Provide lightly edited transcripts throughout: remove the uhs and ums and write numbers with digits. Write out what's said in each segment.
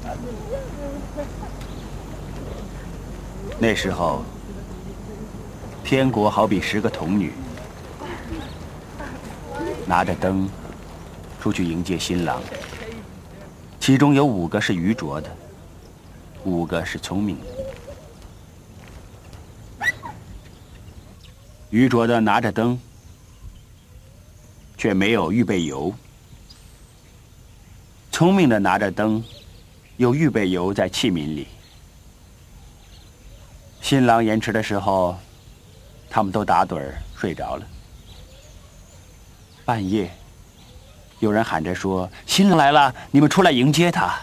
那时候，天国好比10个童女，拿着灯出去迎接新郎。其中有5个是愚拙的，5个是聪明的。愚拙的拿着灯，却没有预备油；聪明的拿着灯，又预备油在器皿里。新郎延迟的时候，他们都打盹儿睡着了。半夜，有人喊着说：“新郎来了，你们出来迎接他。”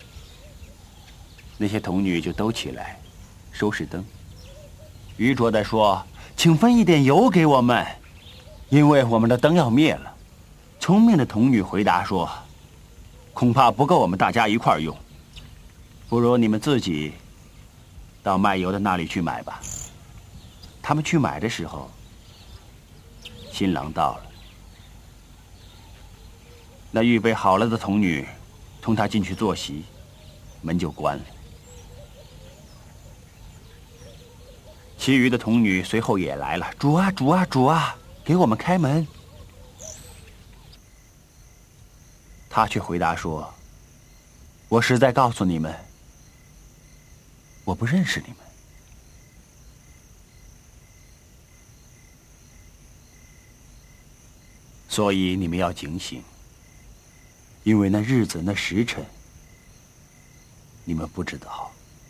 那些童女就都起来，收拾灯。愚拙的说：“请分一点油给我们，因为我们的灯要灭了。”聪明的童女回答说：“恐怕不够我们大家一块儿用，不如你们自己到卖油的那里去买吧。”他们去买的时候，新郎到了。那预备好了的童女同他进去坐席，门就关了。其余的童女随后也来了：“主啊，主啊，主啊，给我们开门！”他却回答说：“我实在告诉你们，我不认识你们。”所以你们要警醒，因为那日子、那时辰，你们不知道。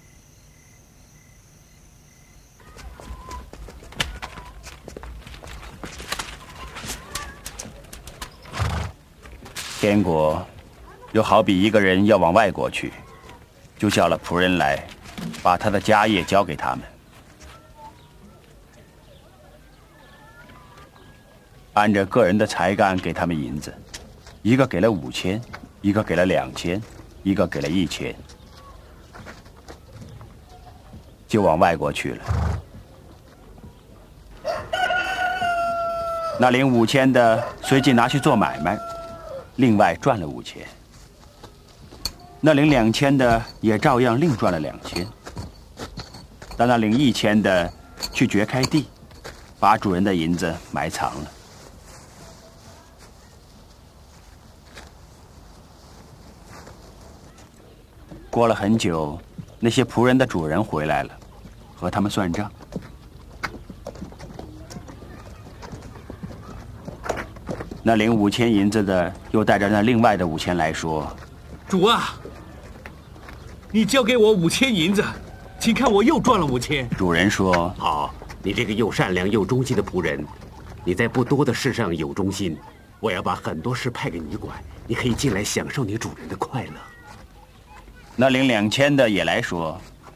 天国又好比一个人要往外国去，就叫了仆人来，把他的家业交给他们，按着个人的才干给他们银子，一个给了5000，一个给了2000，一个给了1000，就往外国去了。那领5000的随即拿去做买卖，另外赚了5000。那领2000的也照样另赚了2000。但那领1000的去掘开地，把主人的银子埋藏了。过了很久，那些仆人的主人回来了，和他们算账。那领5000银子的又带着那另外的5000来说：“ 主啊，你交给我5000银子，请看我又赚了5000。” 主人说：“ 好，你这个又善良又忠心的仆人，你在不多的事上有忠心，我要把很多事派给你管，你可以进来享受你主人的快乐。” 那领2000的也来说：“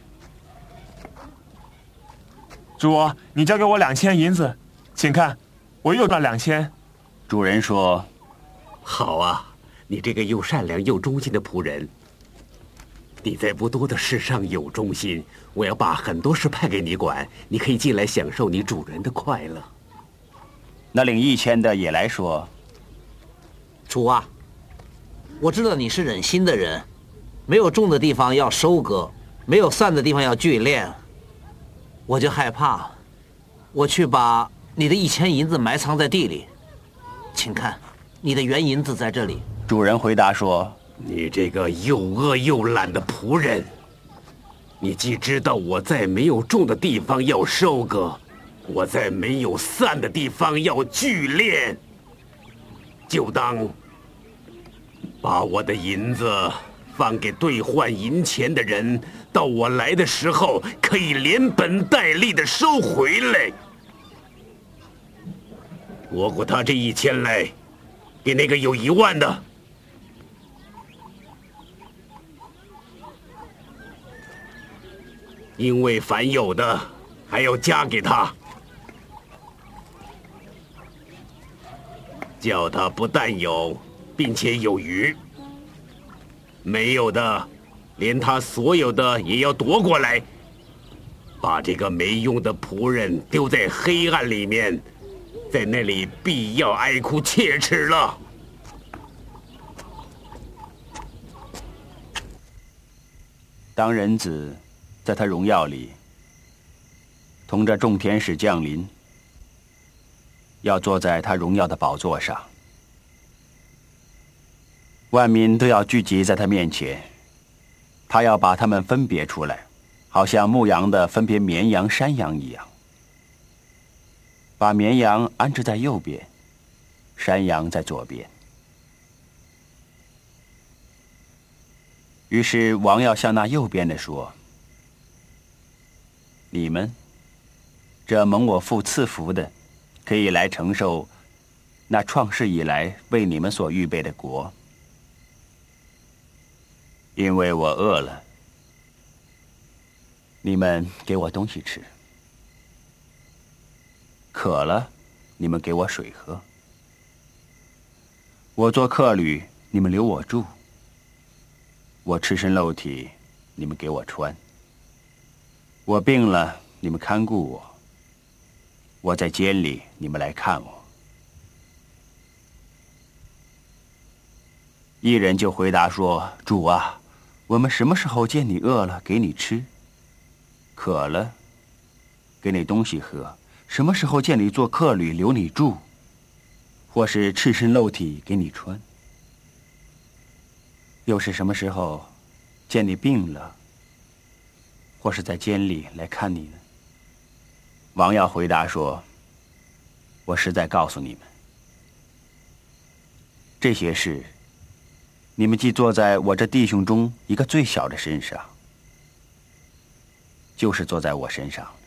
主啊，你交给我2000银子，请看，我又赚2000。” 主人说：“ 好啊，你这个又善良又忠心的仆人，你在不多的事上有忠心，我要把很多事派给你管，你可以进来享受你主人的快乐。” 那领1000的也来说：“ 主啊，我知道你是忍心的人，没有种的地方要收割，没有散的地方要聚敛，我就害怕，我去把你的1000银子埋藏在地里，请看，你的原银子在这里。” 主人回答说：“ 你这个又饿又懒的仆人，你既知道我在没有种的地方要收割，我在没有散的地方要聚敛，就当把我的银子放给兑换银钱的人，到我来的时候可以连本带利的收回来。夺过他这1000来，给那个有1万的。”因为凡有的还要加给他，叫他不但有，并且有余；没有的，连他所有的也要夺过来，把这个没用的仆人丢在黑暗里面，在那里必要哀哭切齿了。 当人子在他荣耀里，同着众天使降临，要坐在他荣耀的宝座上，万民都要聚集在他面前，他要把他们分别出来，好像牧羊的分别绵羊山羊一样，把绵羊安置在右边，山羊在左边。于是王要向那右边的说：你们这蒙我父赐福的，可以来承受那创世以来为你们所预备的国，因为我饿了，你们给我东西吃；渴了，你们给我水喝；我做客旅，你们留我住；我赤身露体，你们给我穿；我病了，你们看顾我；我在监里，你们来看我。一人就回答说：主啊，我们什么时候见你饿了，给你吃；渴了，给你东西喝？什么时候见你做客旅，留你住，或是赤身露体给你穿？又是什么时候见你病了，或是在监里来看你呢？王要回答说：我实在告诉你们，这些事你们既坐在我这弟兄中一个最小的身上，就是坐在我身上了。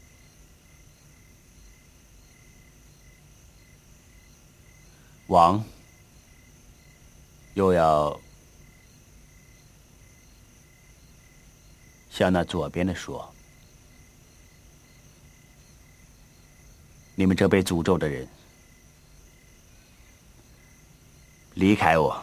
王又要向那左边的说：你们这被诅咒的人，离开我，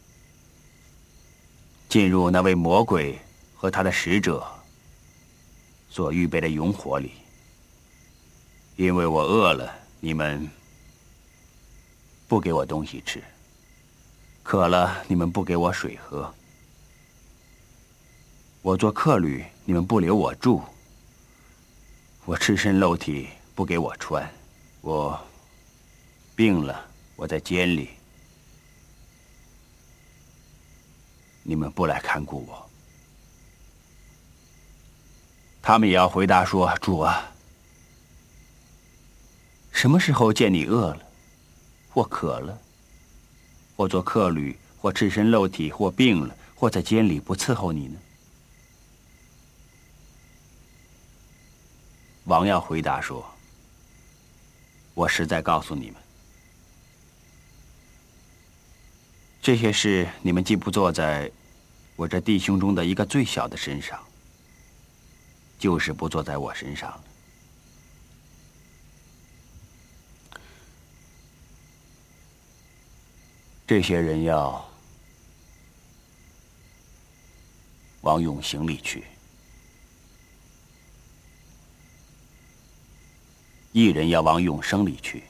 进入那位魔鬼和他的使者所预备的永火里，因为我饿了，你们不给我东西吃；渴了，你们不给我水喝；我做客旅，你们不留我住；我赤身露体，不给我穿；我病了，我在监里，你们不来看顾我。他们也要回答说：主啊，什么时候见你饿了，或渴了，或做客旅，或赤身露体，或病了，或在监里不伺候你呢？王要回答说：我实在告诉你们，这些事你们既不坐在我这弟兄中的一个最小的身上，就是不坐在我身上了。这些人要往永刑里去，一人要往永生里去。